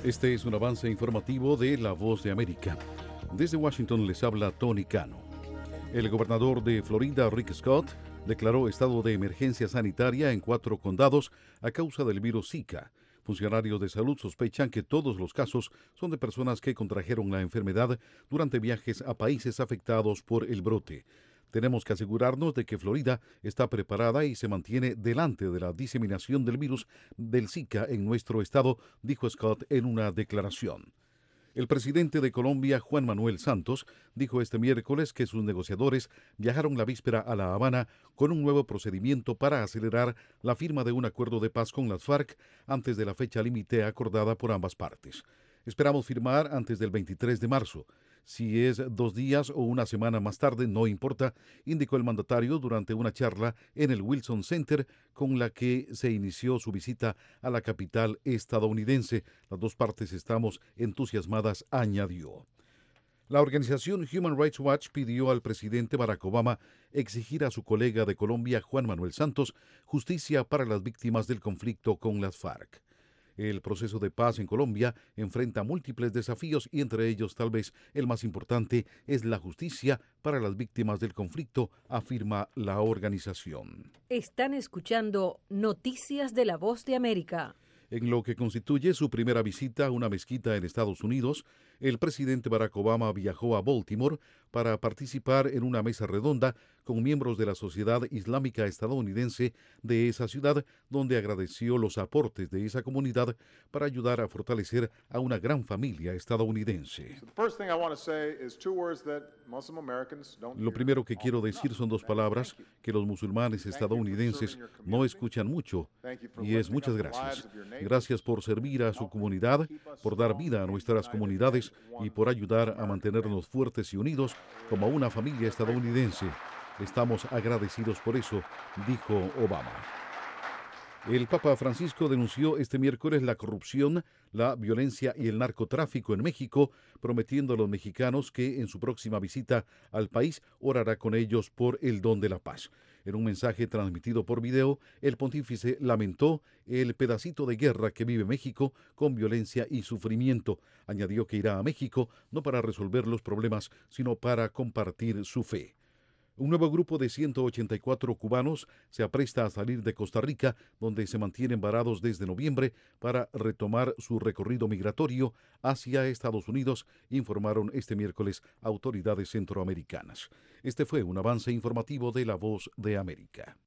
Este es un avance informativo de La Voz de América. Desde Washington les habla Tony Cano. El gobernador de Florida, Rick Scott, declaró estado de emergencia sanitaria en 4 condados a causa del virus Zika. Funcionarios de salud sospechan que todos los casos son de personas que contrajeron la enfermedad durante viajes a países afectados por el brote. Tenemos que asegurarnos de que Florida está preparada y se mantiene delante de la diseminación del virus del Zika en nuestro estado, dijo Scott en una declaración. El presidente de Colombia, Juan Manuel Santos, dijo este miércoles que sus negociadores viajaron la víspera a La Habana con un nuevo procedimiento para acelerar la firma de un acuerdo de paz con las FARC antes de la fecha límite acordada por ambas partes. Esperamos firmar antes del 23 de marzo. Si es 2 días o una semana más tarde, no importa, indicó el mandatario durante una charla en el Wilson Center con la que se inició su visita a la capital estadounidense. Las dos partes estamos entusiasmadas, añadió. La organización Human Rights Watch pidió al presidente Barack Obama exigir a su colega de Colombia, Juan Manuel Santos, justicia para las víctimas del conflicto con las FARC. El proceso de paz en Colombia enfrenta múltiples desafíos y entre ellos tal vez el más importante es la justicia para las víctimas del conflicto, afirma la organización. Están escuchando Noticias de La Voz de América. En lo que constituye su primera visita a una mezquita en Estados Unidos, el presidente Barack Obama viajó a Baltimore para participar en una mesa redonda con miembros de la Sociedad Islámica Estadounidense de esa ciudad, donde agradeció los aportes de esa comunidad para ayudar a fortalecer a una gran familia estadounidense. Lo primero que quiero decir son 2 palabras que los musulmanes estadounidenses no escuchan mucho, y es muchas gracias. Gracias por servir a su comunidad, por dar vida a nuestras comunidades y por ayudar a mantenernos fuertes y unidos como una familia estadounidense. Estamos agradecidos por eso, dijo Obama. El Papa Francisco denunció este miércoles la corrupción, la violencia y el narcotráfico en México, prometiendo a los mexicanos que en su próxima visita al país orará con ellos por el don de la paz. En un mensaje transmitido por video, el pontífice lamentó el pedacito de guerra que vive México con violencia y sufrimiento. Añadió que irá a México no para resolver los problemas, sino para compartir su fe. Un nuevo grupo de 184 cubanos se apresta a salir de Costa Rica, donde se mantienen varados desde noviembre, para retomar su recorrido migratorio hacia Estados Unidos, informaron este miércoles autoridades centroamericanas. Este fue un avance informativo de La Voz de América.